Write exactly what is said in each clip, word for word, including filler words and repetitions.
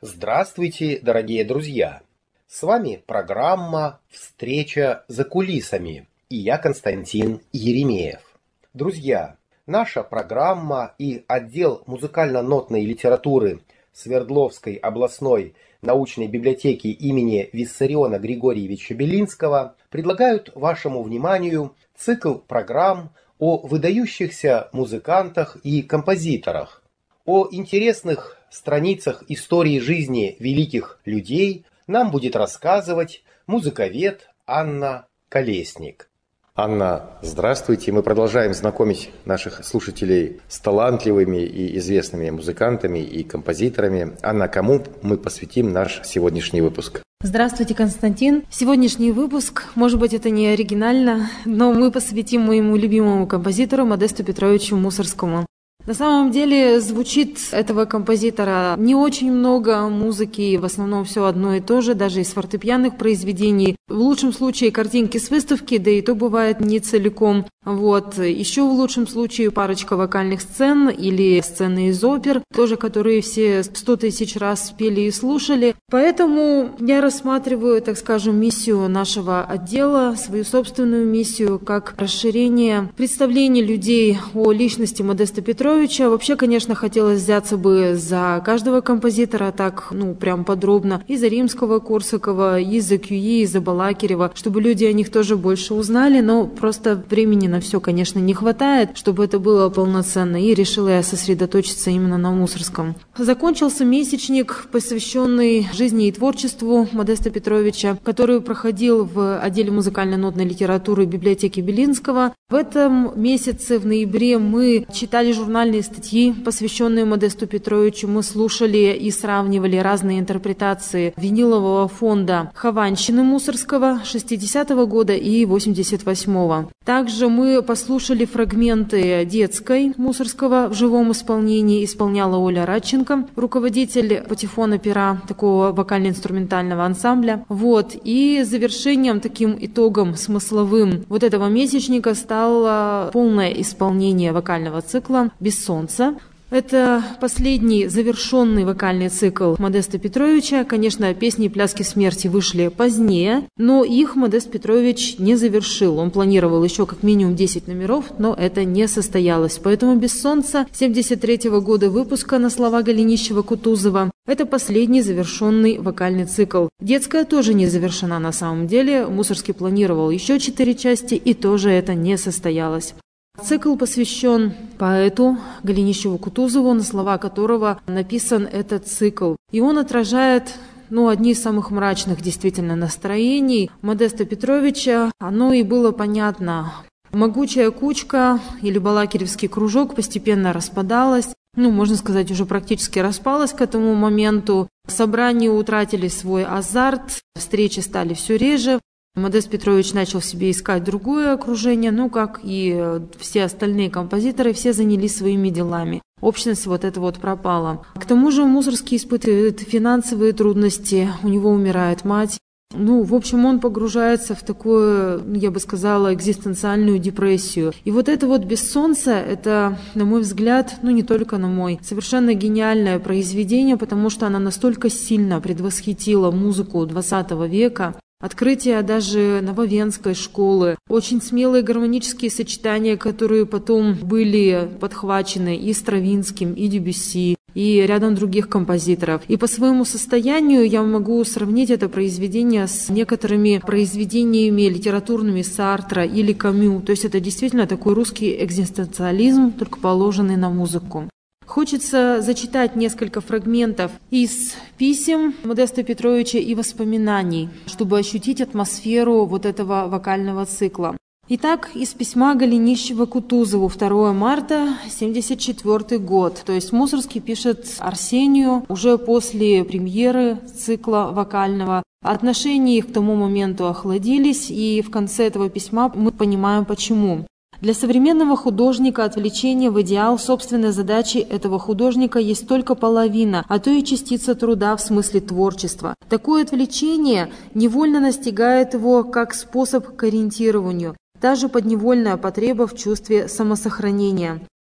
Здравствуйте, дорогие друзья! С вами программа «Встреча за кулисами» и я Константин Еремеев. Друзья, наша программа и отдел музыкально-нотной литературы Свердловской областной научной библиотеки имени Виссариона Григорьевича Белинского предлагают вашему вниманию цикл программ о выдающихся музыкантах и композиторах, о интересных страницах истории жизни великих людей нам будет рассказывать музыковед Анна Колесник. Анна, здравствуйте. Мы продолжаем знакомить наших слушателей с талантливыми и известными музыкантами и композиторами. Анна, кому мы посвятим наш сегодняшний выпуск? Здравствуйте, Константин. Сегодняшний выпуск, может быть, это не оригинально, но мы посвятим моему любимому композитору Модесту Петровичу Мусоргскому. На самом деле звучит этого композитора не очень много музыки, в основном все одно и то же, даже из фортепианных произведений. В лучшем случае картинки с выставки, да и то бывает не целиком. Вот. Еще в лучшем случае парочка вокальных сцен или сцены из опер, тоже которые все сто тысяч раз пели и слушали. Поэтому я рассматриваю, так скажем, миссию нашего отдела, свою собственную миссию, как расширение представлений людей о личности Модеста Петровича. Вообще, конечно, хотелось взяться бы за каждого композитора так, ну, прям подробно. И за Римского-Корсакова, и за Кюи, и за Балакирева, чтобы люди о них тоже больше узнали, но просто времени на все, конечно, не хватает, чтобы это было полноценно. И решила я сосредоточиться именно на Мусоргском. Закончился месячник, посвященный жизни и творчеству Модеста Петровича, который проходил в отделе музыкально-нотной литературы библиотеки Белинского. В этом месяце, в ноябре, мы читали журнал статьи, посвященные Модесту Петровичу. Мы слушали и сравнивали разные интерпретации винилового фонда «Хованщины» Мусоргского шестидесятого года и восемьдесят восьмого. Также мы послушали фрагменты детской Мусоргского в живом исполнении. Исполняла Оля Радченко, руководитель патефона пера, такого вокально-инструментального ансамбля. Вот. И завершением, таким итогом смысловым вот этого месячника стало полное исполнение вокального цикла «Без солнца». Это последний завершенный вокальный цикл Модеста Петровича. Конечно, песни и пляски смерти вышли позднее, но их Модест Петрович не завершил. Он планировал еще как минимум десять номеров, но это не состоялось. Поэтому «Без солнца» семьдесят третьего года выпуска на слова Голенищева-Кутузова – это последний завершенный вокальный цикл. Детская тоже не завершена на самом деле. Мусоргский планировал еще четыре части, и тоже это не состоялось. Цикл посвящен поэту Голенищеву-Кутузову, на слова которого написан этот цикл. И он отражает ну, одни из самых мрачных действительно настроений Модеста Петровича. Оно и было понятно. Могучая кучка или балакиревский кружок постепенно распадалась. Ну, можно сказать, уже практически распалась к этому моменту. Собрания утратили свой азарт, встречи стали все реже. Модест Петрович начал себе искать другое окружение, ну, как и все остальные композиторы, все занялись своими делами. Общность вот эта вот пропала. К тому же Мусоргский испытывает финансовые трудности, у него умирает мать. Ну, в общем, он погружается в такую, я бы сказала, экзистенциальную депрессию. И вот это вот «Без солнца» — это, на мой взгляд, ну не только на мой, совершенно гениальное произведение, потому что она настолько сильно предвосхитила музыку двадцатого века. Открытие даже нововенской школы, очень смелые гармонические сочетания, которые потом были подхвачены и Стравинским, и Дебюсси, и рядом других композиторов. И по своему состоянию я могу сравнить это произведение с некоторыми произведениями литературными Сартра или Камю. То есть это действительно такой русский экзистенциализм, только положенный на музыку. Хочется зачитать несколько фрагментов из писем Модеста Петровича и воспоминаний, чтобы ощутить атмосферу вот этого вокального цикла. Итак, из письма Голенищева-Кутузову второго марта семьдесят четвёртый год. То есть Мусоргский пишет Арсению уже после премьеры цикла вокального. Отношения их к тому моменту охладились, и в конце этого письма мы понимаем почему. Для современного художника отвлечение в идеал собственной задачи этого художника есть только половина, а то и частица труда в смысле творчества. Такое отвлечение невольно настигает его как способ к ориентированию, даже подневольная потреба в чувстве самосохранения.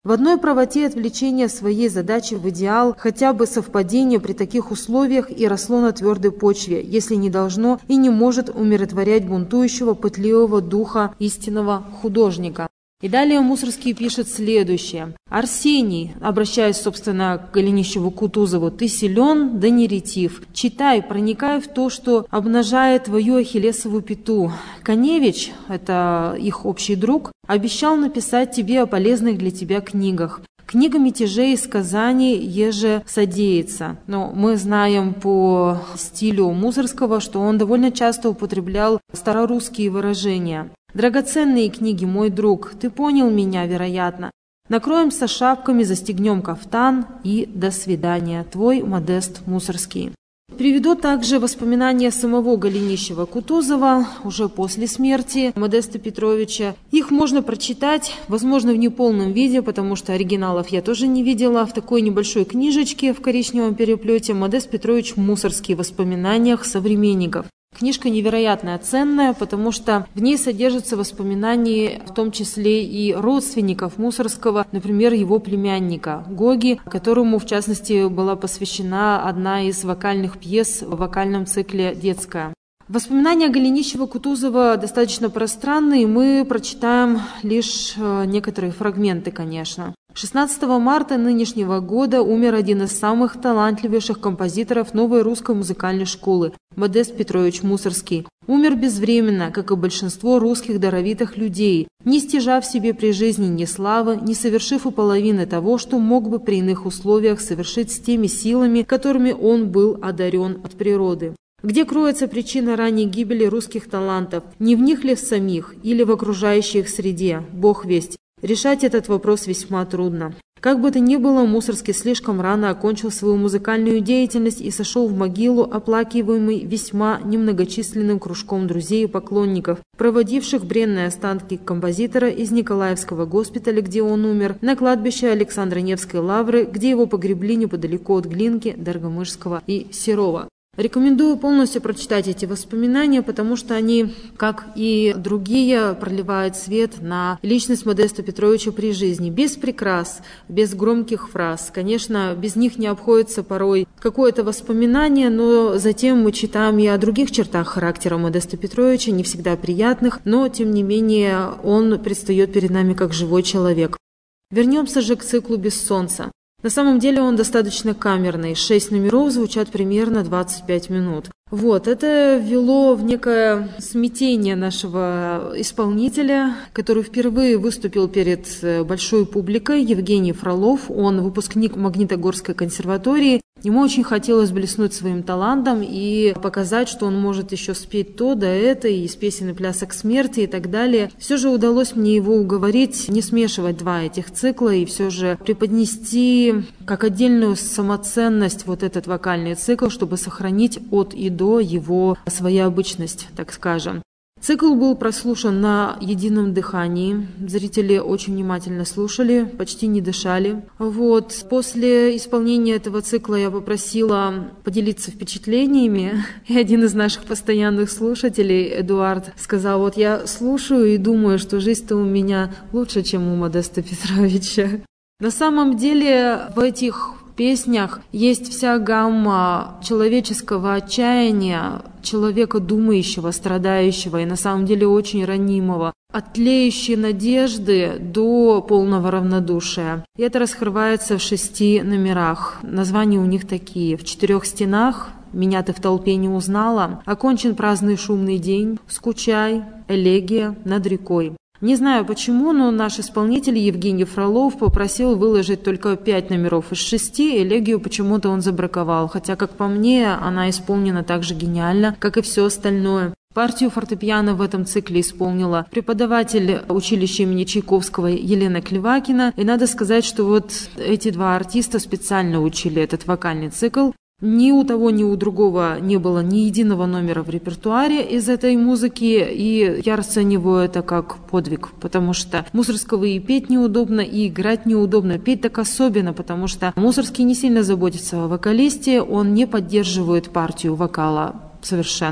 В одной правоте отвлечение своей задачи в идеал, хотя бы совпадение при таких условиях и росло на твердой почве, если не должно и не может умиротворять бунтующего, пытливого духа истинного художника. И далее Мусорский пишет следующее. «Арсений, обращаясь, собственно, к Голенищеву-Кутузову, ты силен, да не ретив. Читай, проникай в то, что обнажает твою ахиллесову пяту. Коневич, это их общий друг, обещал написать тебе о полезных для тебя книгах. Книга мятежей и сказаний еже содеется». Но мы знаем по стилю Мусорского, что он довольно часто употреблял старорусские выражения. «Драгоценные книги, мой друг, ты понял меня, вероятно. Накроемся шапками, застегнем кафтан и до свидания. Твой Модест Мусорский». Приведу также воспоминания самого Голенищева-Кутузова уже после смерти Модеста Петровича. Их можно прочитать, возможно, в неполном виде, потому что оригиналов я тоже не видела. В такой небольшой книжечке в коричневом переплете «Модест Петрович Мусорский. В воспоминаниях современников». Книжка невероятно ценная, потому что в ней содержатся воспоминания, в том числе и родственников Мусорского, например, его племянника Гоги, которому, в частности, была посвящена одна из вокальных пьес в вокальном цикле «Детская». Воспоминания Голенищева-Кутузова достаточно пространные, мы прочитаем лишь некоторые фрагменты, конечно. шестнадцатого марта нынешнего года умер один из самых талантливейших композиторов новой русской музыкальной школы – Модест Петрович Мусорский. Умер безвременно, как и большинство русских даровитых людей, не стяжав себе при жизни ни славы, не совершив и половины того, что мог бы при иных условиях совершить с теми силами, которыми он был одарен от природы. Где кроется причина ранней гибели русских талантов? Не в них ли в самих или в окружающей их среде? Бог весть. Решать этот вопрос весьма трудно. Как бы то ни было, Мусорский слишком рано окончил свою музыкальную деятельность и сошел в могилу, оплакиваемый весьма немногочисленным кружком друзей и поклонников, проводивших бренные останки композитора из Николаевского госпиталя, где он умер, на кладбище Александра Невской лавры, где его погребли неподалеку от Глинки, Доргомышского и Серова. Рекомендую полностью прочитать эти воспоминания, потому что они, как и другие, проливают свет на личность Модеста Петровича при жизни. Без прикрас, без громких фраз. Конечно, без них не обходится порой какое-то воспоминание, но затем мы читаем и о других чертах характера Модеста Петровича, не всегда приятных, но, тем не менее, он предстает перед нами как живой человек. Вернемся же к циклу «Без солнца». На самом деле он достаточно камерный, шесть номеров звучат примерно двадцать пять минут. Вот, это ввело в некое смятение нашего исполнителя, который впервые выступил перед большой публикой, Евгений Фролов, он выпускник Магнитогорской консерватории. Ему очень хотелось блеснуть своим талантом и показать, что он может еще спеть то да это, и из песен и плясок смерти и так далее. Все же удалось мне его уговорить не смешивать два этих цикла и все же преподнести как отдельную самоценность вот этот вокальный цикл, чтобы сохранить от и до его своеобычность, так скажем. Цикл был прослушан на едином дыхании. Зрители очень внимательно слушали, почти не дышали. Вот. После исполнения этого цикла я попросила поделиться впечатлениями. И один из наших постоянных слушателей, Эдуард, сказал: вот я слушаю и думаю, что жизнь-то у меня лучше, чем у Модеста Петровича. На самом деле в этих песнях есть вся гамма человеческого отчаяния, человека думающего, страдающего и на самом деле очень ранимого, от тлеющей надежды до полного равнодушия. И это раскрывается в шести номерах. Названия у них такие: «В четырех стенах», «Меня ты в толпе не узнала», «Окончен праздный шумный день», «Скучай», «Элегия», «Над рекой». Не знаю почему, но наш исполнитель Евгений Фролов попросил выложить только пять номеров из шести, элегию почему-то он забраковал, хотя, как по мне, она исполнена так же гениально, как и все остальное. Партию фортепиано в этом цикле исполнила преподаватель училища имени Чайковского Елена Клевакина, и надо сказать, что вот эти два артиста специально учили этот вокальный цикл. Ни у того, ни у другого не было ни единого номера в репертуаре из этой музыки, и я расцениваю это как подвиг, потому что Мусорского и петь неудобно, и играть неудобно, петь так особенно, потому что Мусорский не сильно заботится о вокалисте, он не поддерживает партию вокала совершенно.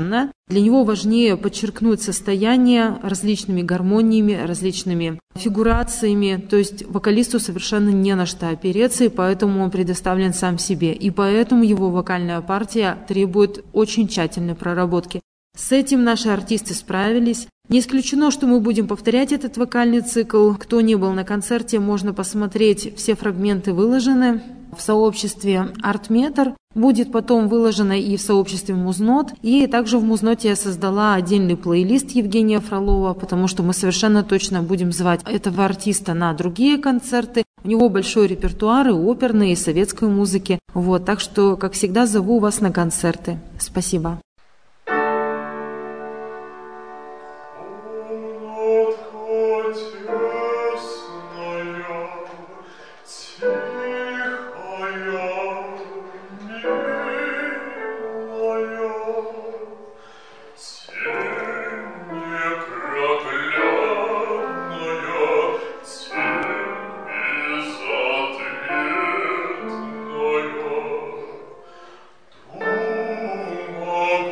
Для него важнее подчеркнуть состояние различными гармониями, различными фигурациями. То есть вокалисту совершенно не на что опереться, и поэтому он предоставлен сам себе. И поэтому его вокальная партия требует очень тщательной проработки. С этим наши артисты справились. Не исключено, что мы будем повторять этот вокальный цикл. Кто не был на концерте, можно посмотреть, все фрагменты выложены в сообществе Артметр. Будет потом выложено и в сообществе Музнот. И также в Музноте я создала отдельный плейлист Евгения Фролова, потому что мы совершенно точно будем звать этого артиста на другие концерты. У него большой репертуар и оперной, и советской музыки. Вот, так что, как всегда, зову вас на концерты. Спасибо. Oh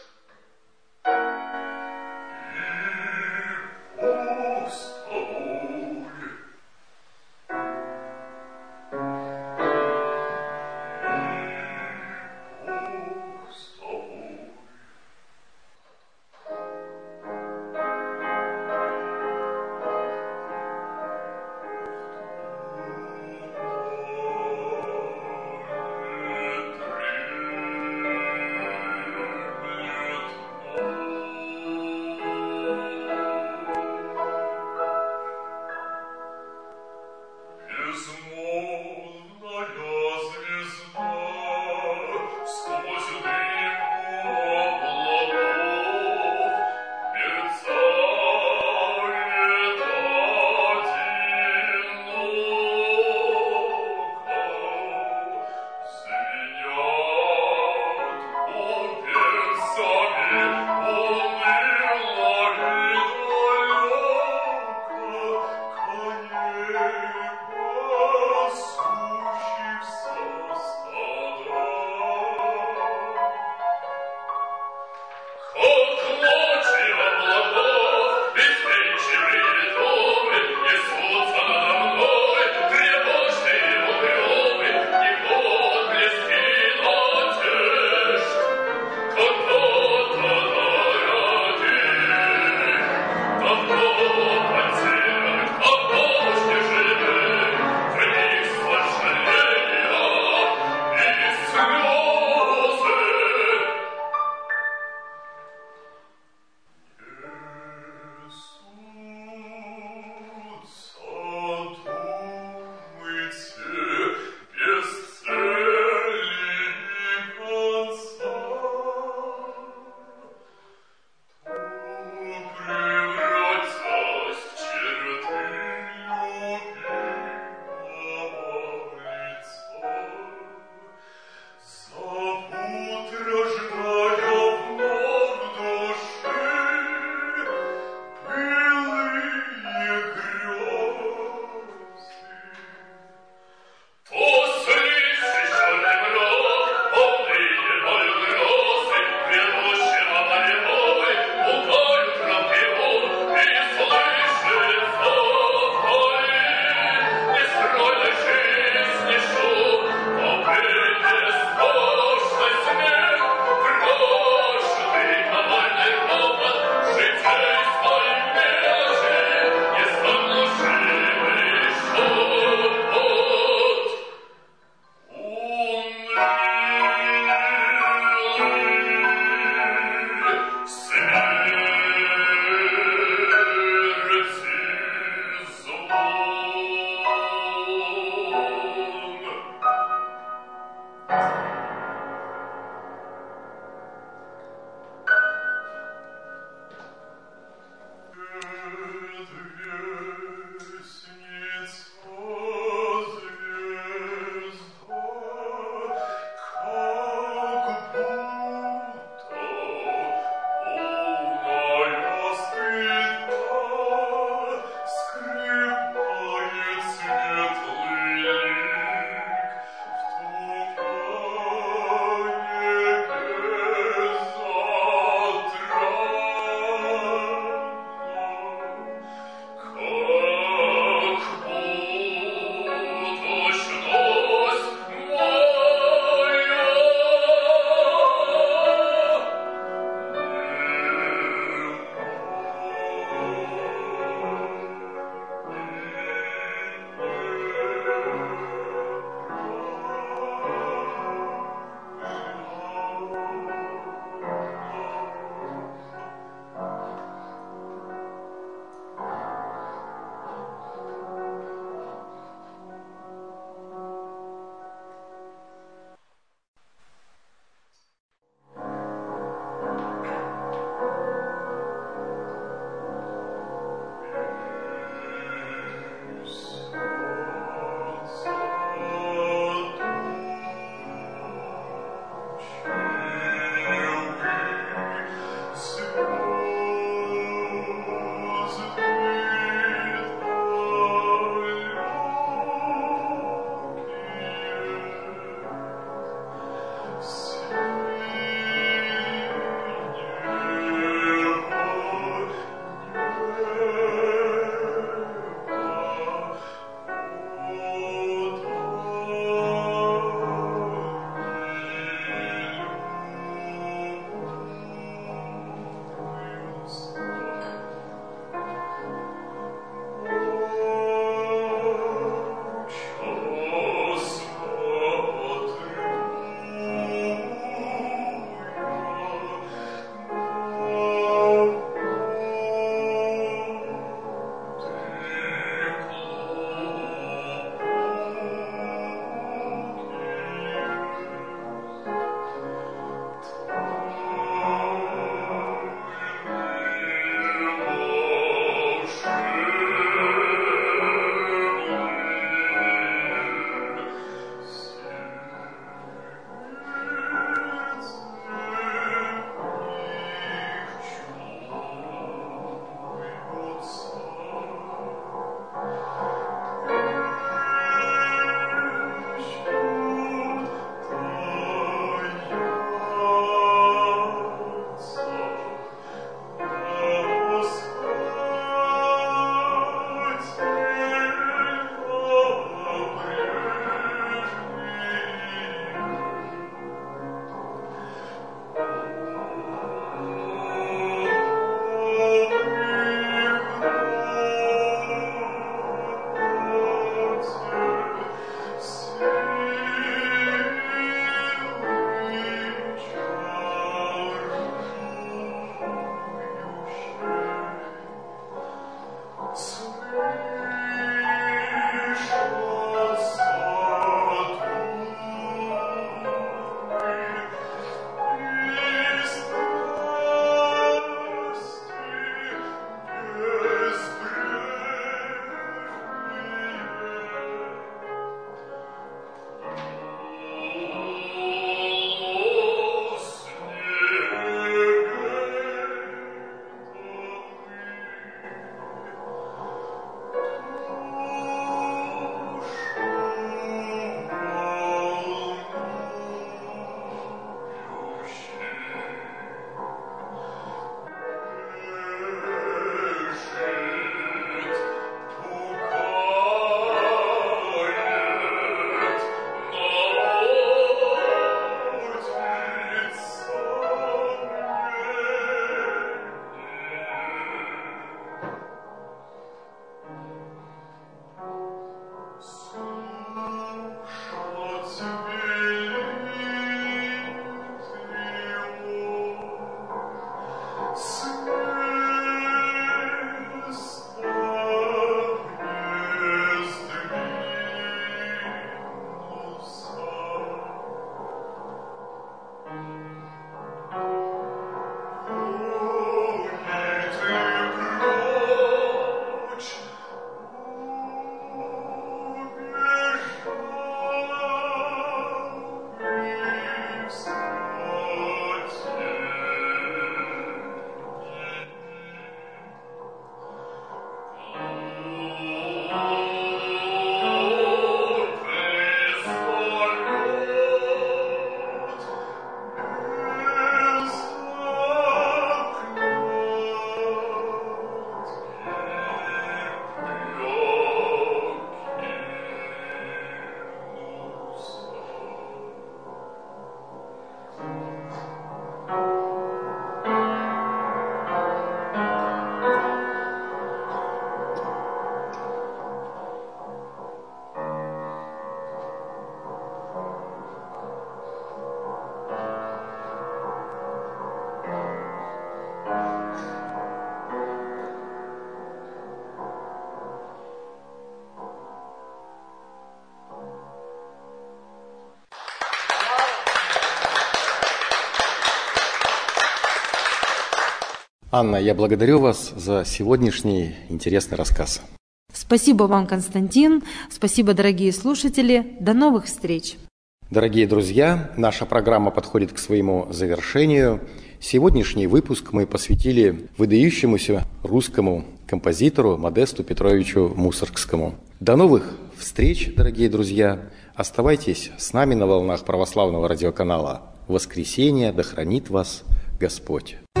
Анна, я благодарю вас за сегодняшний интересный рассказ. Спасибо вам, Константин. Спасибо, дорогие слушатели. До новых встреч. Дорогие друзья, наша программа подходит к своему завершению. Сегодняшний выпуск мы посвятили выдающемуся русскому композитору Модесту Петровичу Мусоргскому. До новых встреч, дорогие друзья. Оставайтесь с нами на волнах православного радиоканала «Воскресенье». Да хранит вас Господь.